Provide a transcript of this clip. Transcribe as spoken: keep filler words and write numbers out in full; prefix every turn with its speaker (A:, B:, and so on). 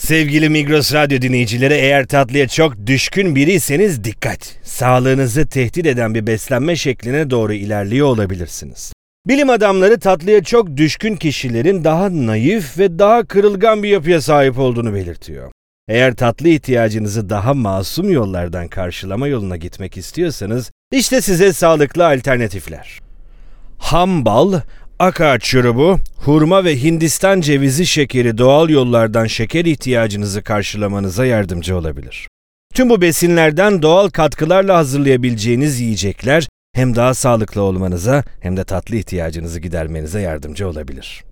A: Sevgili Migros Radyo dinleyicileri, eğer tatlıya çok düşkün biriyseniz dikkat! Sağlığınızı tehdit eden bir beslenme şekline doğru ilerliyor olabilirsiniz. Bilim adamları tatlıya çok düşkün kişilerin daha naif ve daha kırılgan bir yapıya sahip olduğunu belirtiyor. Eğer tatlı ihtiyacınızı daha masum yollardan karşılama yoluna gitmek istiyorsanız, işte size sağlıklı alternatifler. Ham bal, akağaç şurubu, hurma ve Hindistan cevizi şekeri doğal yollardan şeker ihtiyacınızı karşılamanıza yardımcı olabilir. Tüm bu besinlerden doğal katkılarla hazırlayabileceğiniz yiyecekler hem daha sağlıklı olmanıza hem de tatlı ihtiyacınızı gidermenize yardımcı olabilir.